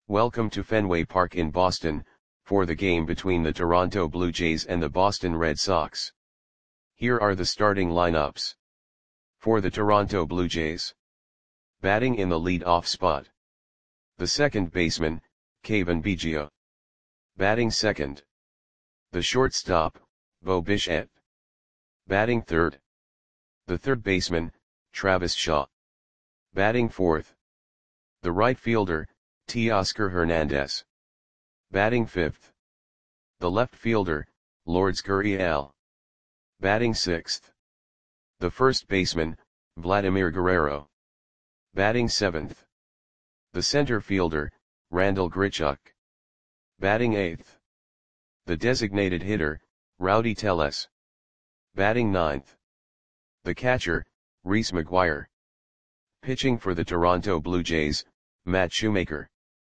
Welcome to Fenway Park in Boston, for the game between the Toronto Blue Jays and the Boston Red Sox. Here are the starting lineups. For the Toronto Blue Jays. Batting in the lead-off spot. The second baseman, Cavan Biggio. Batting second. The shortstop, Bo Bichette. Batting third. The third baseman, Travis Shaw. Batting fourth. The right fielder, Teoscar Hernandez. Batting fifth. The left fielder, Lourdes Gurriel. Batting sixth. The first baseman, Vladimir Guerrero. Batting seventh. The center fielder, Randal Grichuk. Batting eighth. The designated hitter, Rowdy Tellez. Batting ninth. The catcher, Reese McGuire. Pitching for the Toronto Blue Jays, Matt Shoemaker.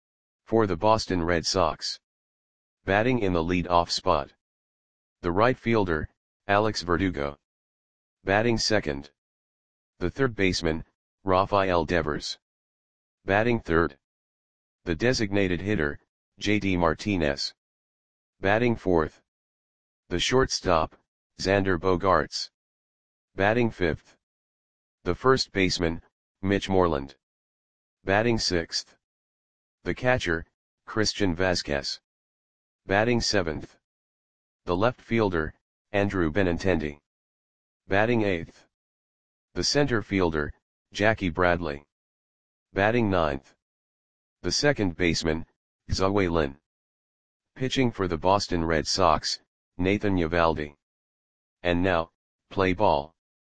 For the Boston Red Sox. Batting in the lead-off spot. The right fielder, Alex Verdugo. Batting second. The third baseman, Rafael Devers. Batting third. The designated hitter, JD Martinez. Batting fourth. The shortstop, Xander Bogaerts. Batting fifth. The first baseman, Mitch Moreland. Batting sixth. The catcher, Christian Vazquez. Batting seventh. The left fielder, Andrew Benintendi. Batting eighth. The center fielder, Jackie Bradley. Batting ninth. The second baseman, Xiaowei Lin. Pitching for the Boston Red Sox, Nathan Eovaldi. And now, play ball.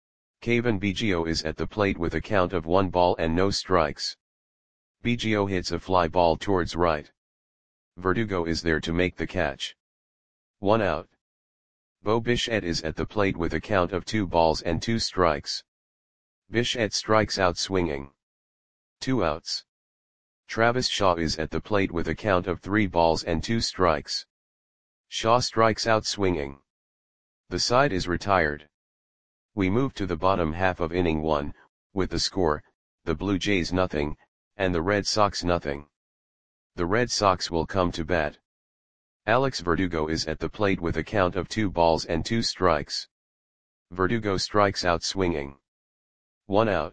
Cavan Biggio is at the plate with a count of 1 ball and no strikes. Biggio hits a fly ball towards right. Verdugo is there to make the catch. 1 out. Bo Bichette is at the plate with a count of 2 balls and 2 strikes. Bichette strikes out swinging. 2 outs. Travis Shaw is at the plate with a count of 3 balls and 2 strikes. Shaw strikes out swinging. The side is retired. We move to the bottom half of inning 1, with the score, the Blue Jays 0, and the Red Sox 0. The Red Sox will come to bat. Alex Verdugo is at the plate with a count of 2 balls and 2 strikes. Verdugo strikes out swinging. 1 out.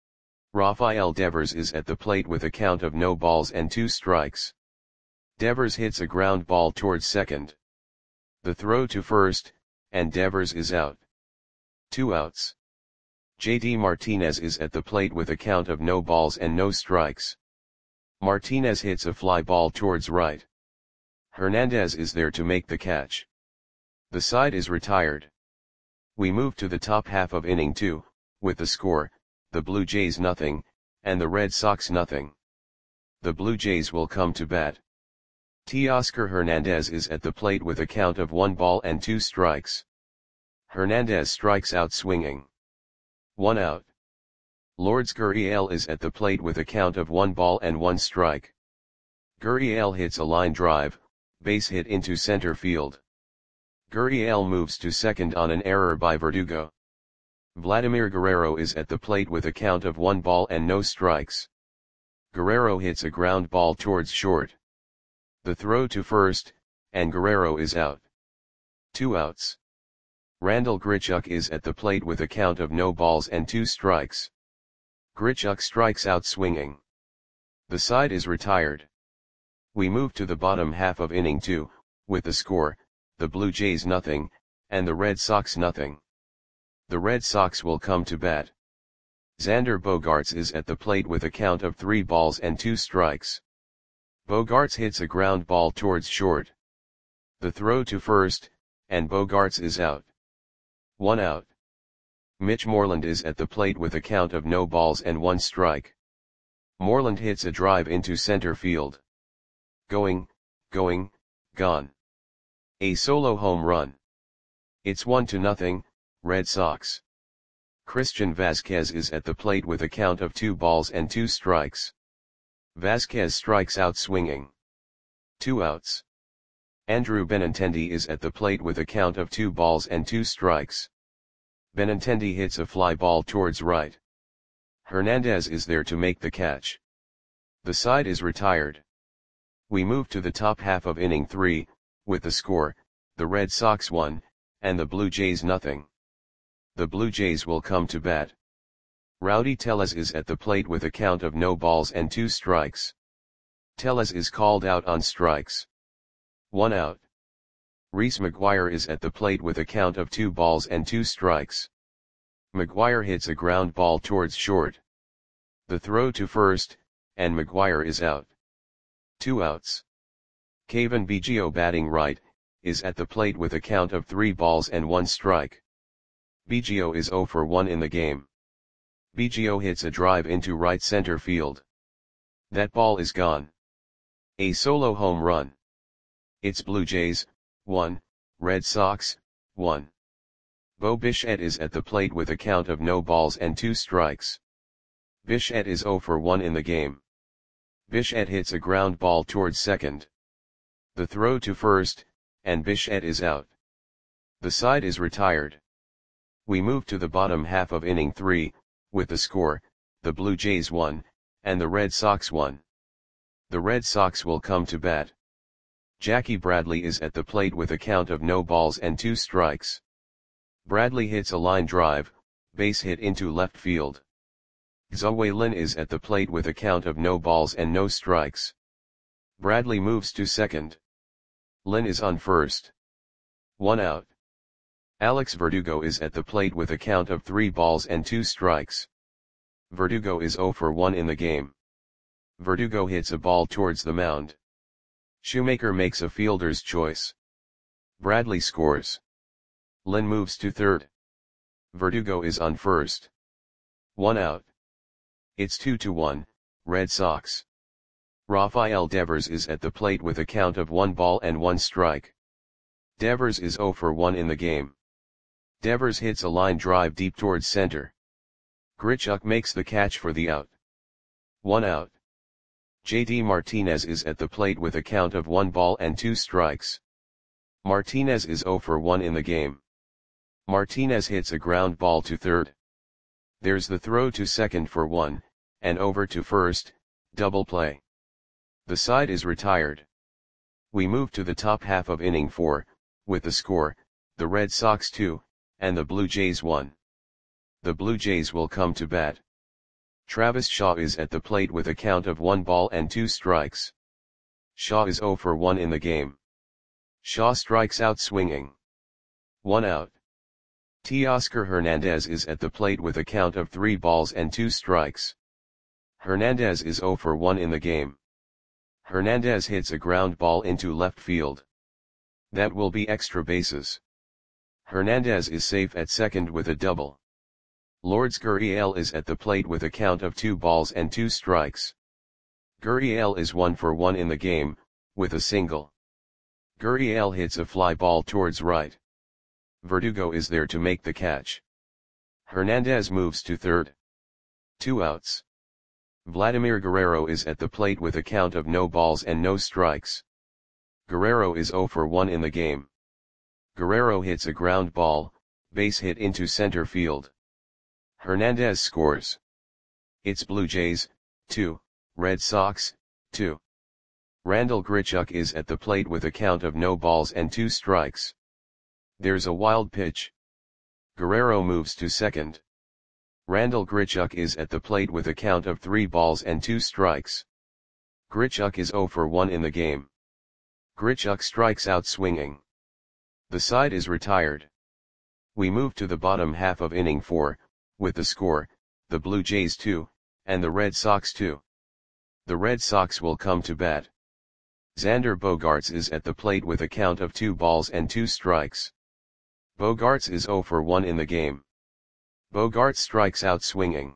Rafael Devers is at the plate with a count of no balls and 2 strikes. Devers hits a ground ball towards second. The throw to first, and Devers is out. 2 outs. JD Martinez is at the plate with a count of no balls and no strikes. Martinez hits a fly ball towards right. Hernandez is there to make the catch. The side is retired. We move to the top half of inning 2, with the score, the Blue Jays 0, and the Red Sox 0. The Blue Jays will come to bat. Teoscar Hernandez is at the plate with a count of 1 ball and 2 strikes. Hernandez strikes out swinging. 1 out. Lourdes Gurriel is at the plate with a count of 1 ball and 1 strike. Gurriel hits a line drive, base hit into center field. Gurriel moves to second on an error by Verdugo. Vladimir Guerrero is at the plate with a count of 1 ball and no strikes. Guerrero hits a ground ball towards short. The throw to first, and Guerrero is out. 2 outs. Randal Grichuk is at the plate with a count of no balls and 2 strikes. Grichuk strikes out swinging. The side is retired. We move to the bottom half of inning 2, with the score, the Blue Jays 0, and the Red Sox 0. The Red Sox will come to bat. Xander Bogaerts is at the plate with a count of 3 balls and 2 strikes. Bogaerts hits a ground ball towards short. The throw to first, and Bogaerts is out. 1 out. Mitch Moreland is at the plate with a count of no balls and 1 strike. Moreland hits a drive into center field. Going, gone. A solo home run. It's 1-0, Red Sox. Christian Vazquez is at the plate with a count of 2 balls and 2 strikes. Vazquez strikes out swinging. 2 outs. Andrew Benintendi is at the plate with a count of 2 balls and 2 strikes. Benintendi hits a fly ball towards right. Hernandez is there to make the catch. The side is retired. We move to the top half of inning 3, with the score, the Red Sox 1, and the Blue Jays nothing. The Blue Jays will come to bat. Rowdy Tellez is at the plate with a count of no balls and 2 strikes. Tellez is called out on strikes. 1 out. Reese McGuire is at the plate with a count of 2 balls and 2 strikes. McGuire hits a ground ball towards short. The throw to first, and McGuire is out. 2 outs. Cavan Biggio, batting right, is at the plate with a count of 3 balls and 1 strike. Biggio is 0 for 1 in the game. Biggio hits a drive into right center field. That ball is gone. A solo home run. It's Blue Jays, 1, Red Sox, 1. Bo Bichette is at the plate with a count of no balls and 2 strikes. Bichette is 0 for 1 in the game. Bichette hits a ground ball towards second. The throw to first, and Bichette is out. The side is retired. We move to the bottom half of inning 3, with the score, the Blue Jays 1, and the Red Sox 1. The Red Sox will come to bat. Jackie Bradley is at the plate with a count of no balls and 2 strikes. Bradley hits a line drive, base hit into left field. Zoe Lin is at the plate with a count of no balls and no strikes. Bradley moves to second. Lin is on first. 1 out. Alex Verdugo is at the plate with a count of 3 balls and 2 strikes. Verdugo is 0 for 1 in the game. Verdugo hits a ball towards the mound. Shoemaker makes a fielder's choice. Bradley scores. Lin moves to third. Verdugo is on first. 1 out. It's 2-1, Red Sox. Rafael Devers is at the plate with a count of 1 ball and 1 strike. Devers is 0 for 1 in the game. Devers hits a line drive deep towards center. Grichuk makes the catch for the out. 1 out. JD Martinez is at the plate with a count of 1 ball and 2 strikes. Martinez is 0 for 1 in the game. Martinez hits a ground ball to third. There's the throw to second for 1, and over to first, double play. The side is retired. We move to the top half of inning 4, with the score, the Red Sox 2, and the Blue Jays 1. The Blue Jays will come to bat. Travis Shaw is at the plate with a count of 1 ball and 2 strikes. Shaw is 0 for 1 in the game. Shaw strikes out swinging. 1 out. Teoscar Hernandez is at the plate with a count of 3 balls and 2 strikes. Hernandez is 0 for 1 in the game. Hernandez hits a ground ball into left field. That will be extra bases. Hernandez is safe at second with a double. Lourdes Gurriel is at the plate with a count of 2 balls and 2 strikes. Gurriel is 1 for 1 in the game, with a single. Gurriel hits a fly ball towards right. Verdugo is there to make the catch. Hernandez moves to third. 2 outs. Vladimir Guerrero is at the plate with a count of no balls and no strikes. Guerrero is 0 for 1 in the game. Guerrero hits a ground ball, base hit into center field. Hernandez scores. It's Blue Jays, 2, Red Sox, 2. Randall Grichuk is at the plate with a count of no balls and 2 strikes. There's a wild pitch. Guerrero moves to second. Randall Grichuk is at the plate with a count of 3 balls and 2 strikes. Grichuk is 0 for 1 in the game. Grichuk strikes out swinging. The side is retired. We move to the bottom half of inning 4, with the score, the Blue Jays 2, and the Red Sox 2. The Red Sox will come to bat. Xander Bogaerts is at the plate with a count of 2 balls and 2 strikes. Bogaerts is 0 for 1 in the game. Bogaerts strikes out swinging.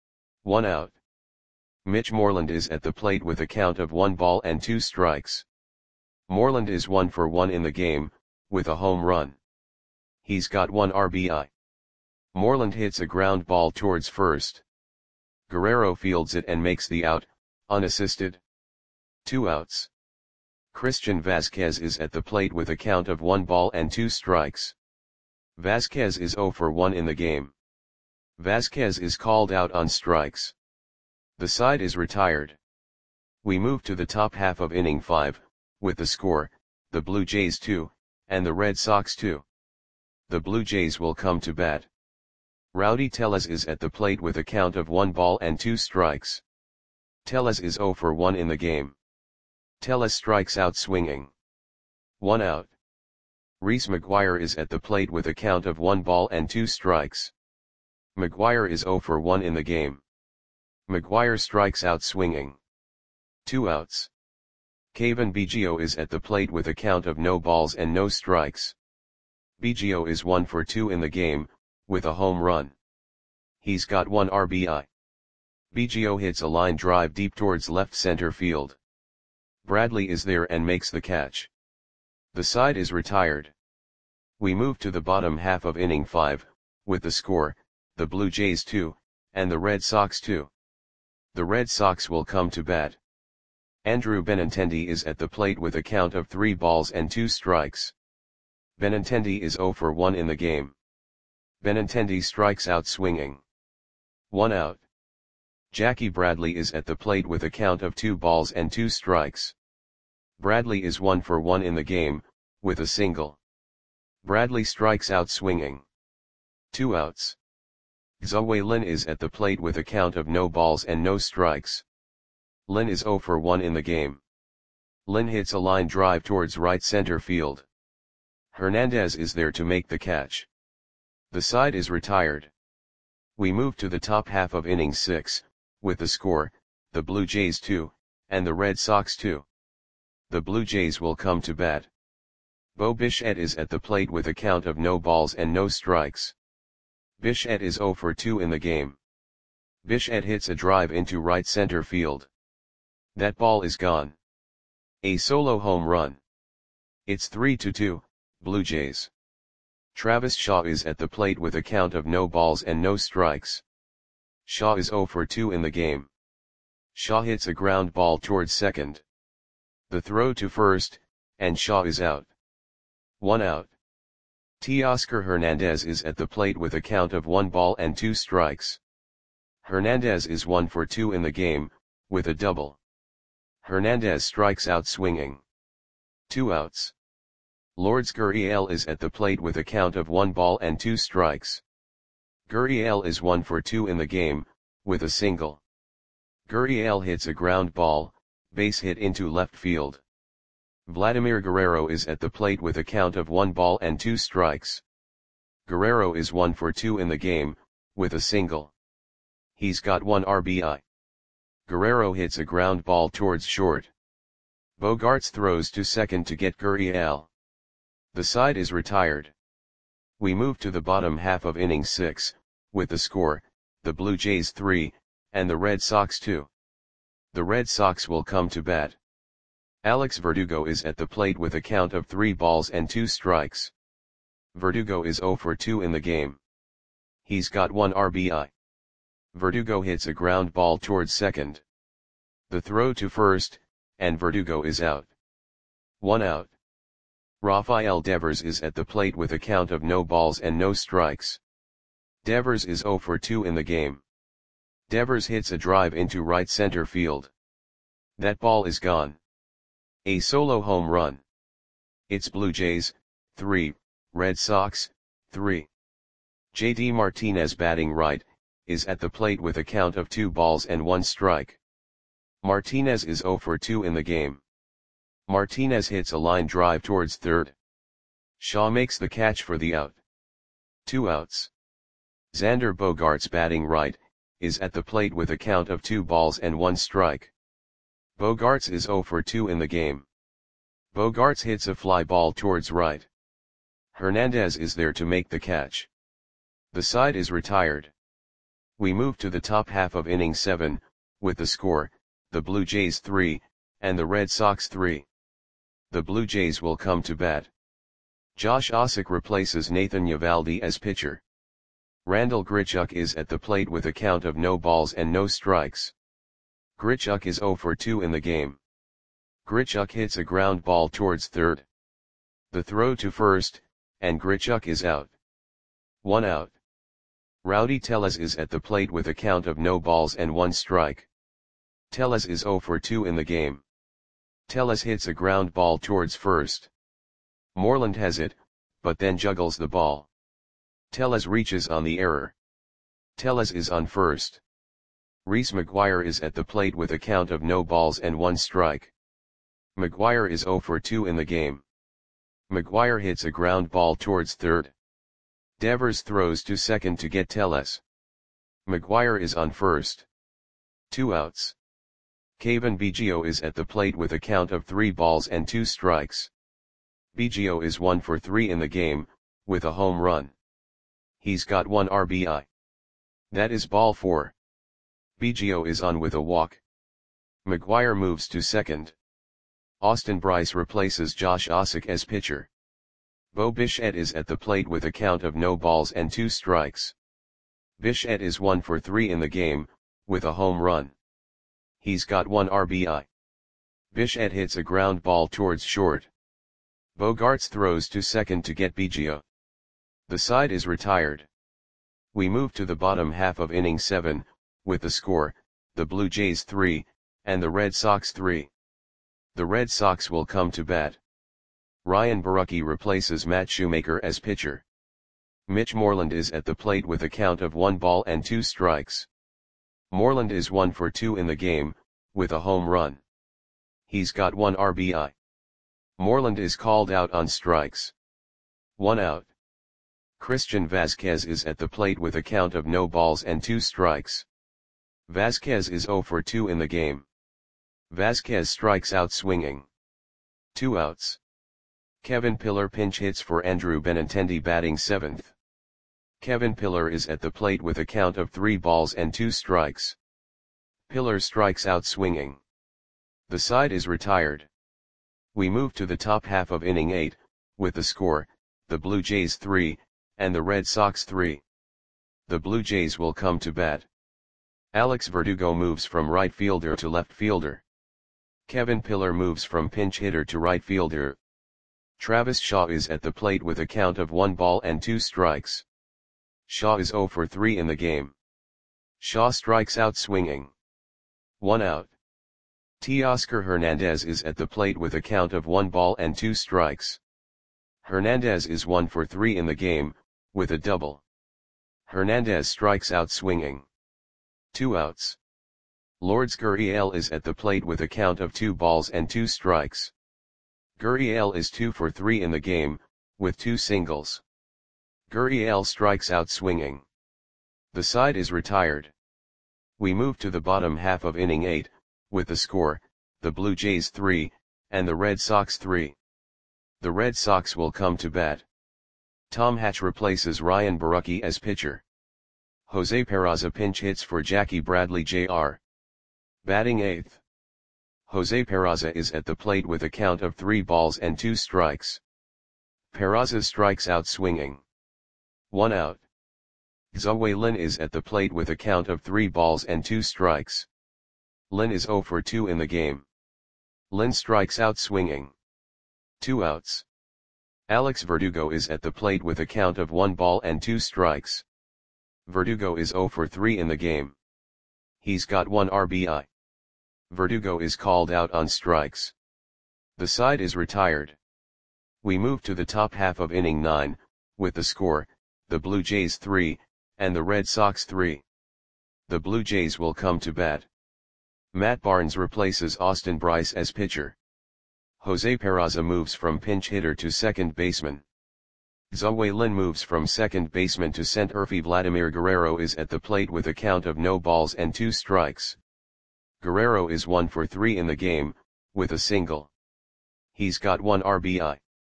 1 out. Mitch Moreland is at the plate with a count of 1 ball and 2 strikes. Moreland is 1 for 1 in the game, with a home run. He's got 1 RBI. Moreland hits a ground ball towards first. Guerrero fields it and makes the out, unassisted. 2 outs. Christian Vasquez is at the plate with a count of 1 ball and 2 strikes. Vasquez is 0 for 1 in the game. Vasquez is called out on strikes. The side is retired. We move to the top half of inning 5, with the score, the Blue Jays 2, and the Red Sox 2. The Blue Jays will come to bat. Rowdy Tellez is at the plate with a count of 1 ball and 2 strikes. Tellez is 0 for 1 in the game. Tellez strikes out swinging. 1 out. Reese McGuire is at the plate with a count of 1 ball and 2 strikes. McGuire is 0 for 1 in the game. McGuire strikes out swinging. 2 outs. Cavan Biggio is at the plate with a count of no balls and no strikes. Biggio is 1 for 2 in the game, with a home run. He's got 1 RBI. Biggio hits a line drive deep towards left center field. Bradley is there and makes the catch. The side is retired. We move to the bottom half of inning 5, with the score, the Blue Jays 2, and the Red Sox 2. The Red Sox will come to bat. Andrew Benintendi is at the plate with a count of 3 balls and 2 strikes. Benintendi is 0 for 1 in the game. Benintendi strikes out swinging. 1 out. Jackie Bradley is at the plate with a count of 2 balls and 2 strikes. Bradley is 1 for 1 in the game, with a single. Bradley strikes out swinging. 2 outs. Xavier Lin is at the plate with a count of no balls and no strikes. Lin is 0 for 1 in the game. Lin hits a line drive towards right center field. Hernandez is there to make the catch. The side is retired. We move to the top half of inning 6, with the score, the Blue Jays 2, and the Red Sox 2. The Blue Jays will come to bat. Bo Bichette is at the plate with a count of no balls and no strikes. Bichette is 0 for 2 in the game. Bichette hits a drive into right center field. That ball is gone. A solo home run. It's 3-2, Blue Jays. Travis Shaw is at the plate with a count of no balls and no strikes. Shaw is 0 for 2 in the game. Shaw hits a ground ball towards second. The throw to first, and Shaw is out. 1 out. Teoscar Hernandez is at the plate with a count of 1 ball and 2 strikes. Hernandez is 1 for 2 in the game, with a double. Hernandez strikes out swinging. 2 outs. Lourdes Gurriel is at the plate with a count of 1 ball and 2 strikes. Gurriel is 1 for 2 in the game, with a single. Gurriel hits a ground ball, base hit into left field. Vladimir Guerrero is at the plate with a count of 1 ball and 2 strikes. Guerrero is 1 for 2 in the game, with a single. He's got 1 RBI. Guerrero hits a ground ball towards short. Bogaerts throws to second to get Gurriel. The side is retired. We move to the bottom half of inning 6, with the score, the Blue Jays 3, and the Red Sox 2. The Red Sox will come to bat. Alex Verdugo is at the plate with a count of 3 balls and 2 strikes. Verdugo is 0 for 2 in the game. He's got 1 RBI. Verdugo hits a ground ball towards second. The throw to first, and Verdugo is out. 1 out. Rafael Devers is at the plate with a count of no balls and no strikes. Devers is 0 for 2 in the game. Devers hits a drive into right center field. That ball is gone. A solo home run. It's Blue Jays, 3, Red Sox, 3. JD Martinez batting right, is at the plate with a count of 2 balls and 1 strike. Martinez is 0 for 2 in the game. Martinez hits a line drive towards third. Shaw makes the catch for the out. 2 outs. Xander Bogaerts batting right, is at the plate with a count of 2 balls and 1 strike. Bogaerts is 0 for 2 in the game. Bogaerts hits a fly ball towards right. Hernandez is there to make the catch. The side is retired. We move to the top half of inning 7, with the score, the Blue Jays 3, and the Red Sox 3. The Blue Jays will come to bat. Josh Ossock replaces Nathan Eovaldi as pitcher. Randal Grichuk is at the plate with a count of no balls and no strikes. Grichuk is 0 for 2 in the game. Grichuk hits a ground ball towards third. The throw to first, and Grichuk is out. 1 out. Rowdy Tellez is at the plate with a count of no balls and 1 strike. Tellez is 0 for 2 in the game. Tellez hits a ground ball towards first. Moreland has it, but then juggles the ball. Tellez reaches on the error. Tellez is on first. Reese McGuire is at the plate with a count of no balls and 1 strike. McGuire is 0 for 2 in the game. McGuire hits a ground ball towards third. Devers throws to second to get Tellez. McGuire is on first. 2 outs. Kevin Biggio is at the plate with a count of 3 balls and 2 strikes. Biggio is 1 for 3 in the game, with a home run. He's got 1 RBI. That is ball 4. Biggio is on with a walk. McGuire moves to second. Austin Brice replaces Josh Ossock as pitcher. Bo Bichette is at the plate with a count of no balls and 2 strikes. Bichette is 1 for 3 in the game, with a home run. He's got 1 RBI. Bichette hits a ground ball towards short. Bogaerts throws to second to get Biggio. The side is retired. We move to the bottom half of inning 7, with the score, the Blue Jays 3, and the Red Sox 3. The Red Sox will come to bat. Ryan Borucki replaces Matt Shoemaker as pitcher. Mitch Moreland is at the plate with a count of 1 ball and 2 strikes. Moreland is 1 for 2 in the game, with a home run. He's got 1 RBI. Moreland is called out on strikes. 1 out. Christian Vasquez is at the plate with a count of no balls and 2 strikes. Vasquez is 0 for 2 in the game. Vasquez strikes out swinging. 2 outs. Kevin Pillar pinch hits for Andrew Benintendi batting 7th. Kevin Pillar is at the plate with a count of 3 balls and 2 strikes. Pillar strikes out swinging. The side is retired. We move to the top half of inning 8, with the score, the Blue Jays 3, and the Red Sox 3. The Blue Jays will come to bat. Alex Verdugo moves from right fielder to left fielder. Kevin Pillar moves from pinch hitter to right fielder. Travis Shaw is at the plate with a count of 1 ball and 2 strikes. Shaw is 0 for 3 in the game. Shaw strikes out swinging. 1 out. Teoscar Hernandez is at the plate with a count of 1 ball and 2 strikes. Hernandez is 1 for 3 in the game, with a double. Hernandez strikes out swinging. 2 outs. Lourdes Gurriel is at the plate with a count of 2 balls and 2 strikes. Gurriel is 2 for 3 in the game, with 2 singles. Gurriel strikes out swinging. The side is retired. We move to the bottom half of inning 8, with the score, the Blue Jays 3, and the Red Sox 3. The Red Sox will come to bat. Tom Hatch replaces Ryan Borucki as pitcher. Jose Peraza pinch hits for Jackie Bradley Jr. Batting 8th. Jose Peraza is at the plate with a count of 3 balls and 2 strikes. Peraza strikes out swinging. 1 out. Zhou Lin is at the plate with a count of 3 balls and 2 strikes. Lin is 0 for 2 in the game. Lin strikes out swinging. 2 outs. Alex Verdugo is at the plate with a count of 1 ball and 2 strikes. Verdugo is 0 for 3 in the game. He's got 1 RBI. Verdugo is called out on strikes. The side is retired. We move to the top half of inning 9, with the score, the Blue Jays 3, and the Red Sox 3. The Blue Jays will come to bat. Matt Barnes replaces Austin Brice as pitcher. Jose Peraza moves from pinch hitter to second baseman. Zhou Lin moves from second baseman to center. Vladimir Guerrero is at the plate with a count of no balls and 2 strikes. Guerrero is 1 for 3 in the game, with a single. He's got 1 RBI.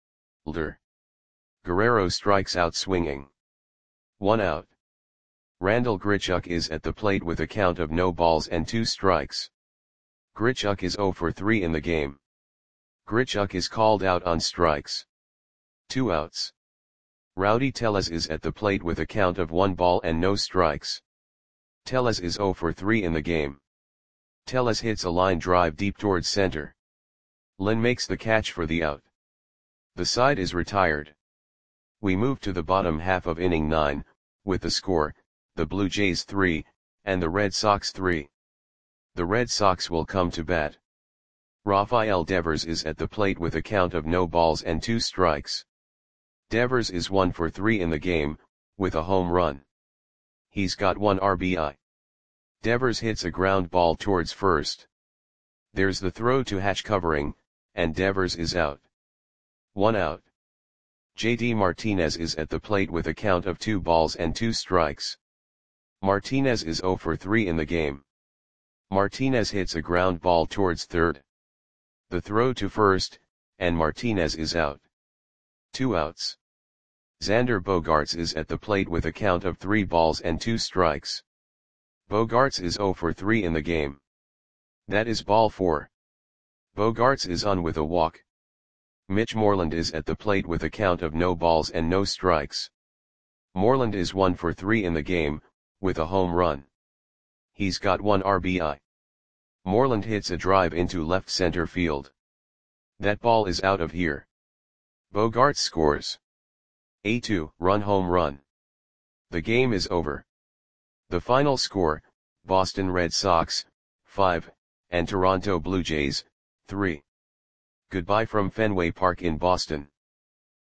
Guerrero strikes out swinging. 1 out. Randall Grichuk is at the plate with a count of no balls and 2 strikes. Grichuk is 0 for 3 in the game. Grichuk is called out on strikes. 2 outs. Rowdy Tellez is at the plate with a count of 1 ball and no strikes. Tellez is 0 for 3 in the game. Tellez hits a line drive deep towards center. Lin makes the catch for the out. The side is retired. We move to the bottom half of inning 9, with the score, the Blue Jays 3, and the Red Sox 3. The Red Sox will come to bat. Rafael Devers is at the plate with a count of no balls and 2 strikes. Devers is 1 for 3 in the game, with a home run. He's got 1 RBI. Devers hits a ground ball towards first. There's the throw to Hatch covering, and Devers is out. 1 out. JD Martinez is at the plate with a count of 2 balls and 2 strikes. Martinez is 0 for 3 in the game. Martinez hits a ground ball towards third. The throw to first, and Martinez is out. 2 outs. Xander Bogaerts is at the plate with a count of 3 balls and 2 strikes. Bogaerts is 0 for 3 in the game. That is ball 4. Bogaerts is on with a walk. Mitch Moreland is at the plate with a count of no balls and no strikes. Moreland is 1 for 3 in the game, with a home run. He's got 1 RBI. Moreland hits a drive into left center field. That ball is out of here. Bogaerts scores a 2-run home run. The game is over. The final score, Boston Red Sox, 5, and Toronto Blue Jays, 3. Goodbye from Fenway Park in Boston.